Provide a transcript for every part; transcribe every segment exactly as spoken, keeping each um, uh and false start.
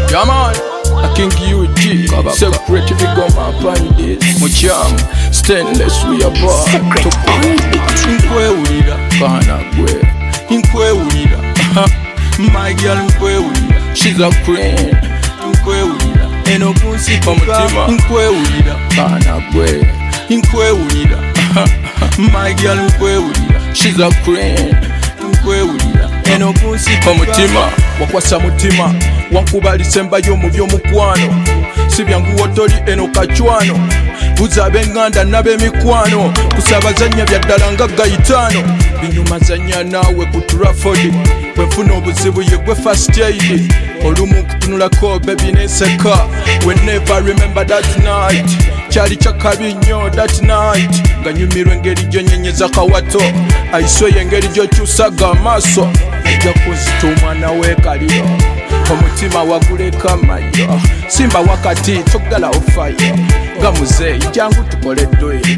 Yeah man, I King U G, separate if you go my pandis. Mucham, stainless we are born. Inkwe ulira, kana gwe. Inkwe ulira, my girl inkwe ulira. She's a queen. Inkwe ulira, eno kunsi pamutima. Inkwe ulira, kana gwe. Inkwe ulira, my girl inkwe ulira. She's a queen. Inkwe ulira, eno kunsi pamutima. Wakwasa mutima wankubalise mbayo mu byomukwano si byangu wotoli eno kachwano buza benganda n'abemikwano kusabazanya byaddala nga gayitano binyumazanya nawe ku Trafford bwefuna obuzibu yegwe first aid olumu kutunulako baby neseka we never remember that night kyali kyakabi nnyo that night nga nyumirwa engeri gyonyenyeza kawato ayisweye engeri gyokyusaga amaaso ejja kuzita omwana w'ekaliro omutima waguleka mayo simba wakati togala ofayo nga muzeeyi jangu tukole ddoyi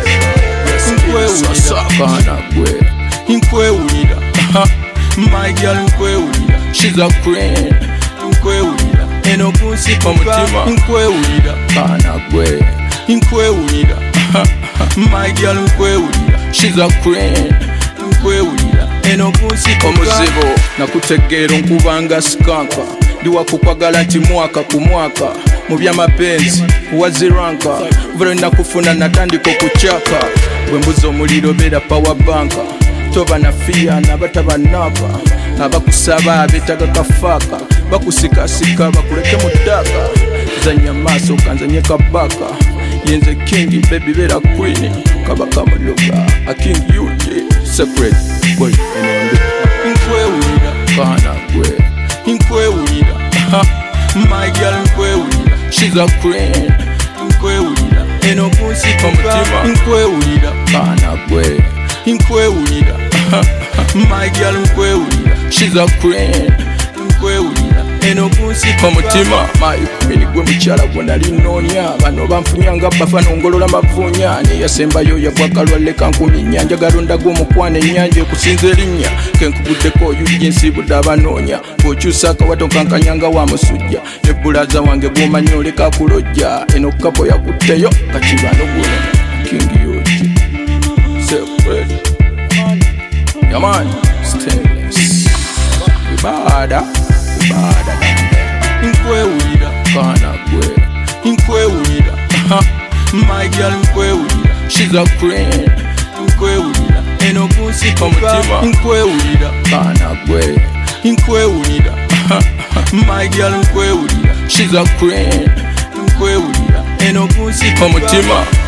nkwewulira gwe nkwewulira my girl nkwewulira she's a queen nkwewulira eno kunsi omutima nkwewulira kana gwe nkwewulira my girl nkwewulira she's a queen nkwewulira eno kunsi omuzibu nakutegeera nkubanga sikanka ndiwakukwagala nti mwaka ku mwaka mu byamapenzi waziranka vule nakufuna natandika okukyaka bwe mbuza omuliro beera power banka toba na fiya nabatabanapa abakusaba abetaga kafaaka bakusikasika bakuleke mu ttaka zanya maaso kanzanye kabaka yenze king baby beera queen kabaka muloga a king U G separate boy enondo inkwewulira kana gwe inkwewulira my girl inkwewulira she's a queen inkwewulira eno kunsi omutima inkwewulira kana gwe inkwewulira my girl inkwewulira she's a queen inkwewulira eno kunsi omutima my queen gwe mukyala gwe nali nnoonya bano banfunyanga bafa nongolola mavunya neyasembayo yabwakalwalle kankuminya njagala ndaga omukwana ennyanja ekusinza erinnya kenkuguddeko oyujja ensiibudde abanoonya bw'okyusa akawato kankanyanga wa musujja ne bulaza wange bw'omanya oleka kulojja eno kapo yakutteyo kakibano guno king yogi separate yaman stainless ibada ibada inkwewulira kana gwe inkwewulira my girl inkwewulira she's a queen inkwewulira eno kunsi omutima inkwewulira kana gwe inkwewulira my girl inkwewulira she's a queen inkwewulira eno kunsi omutima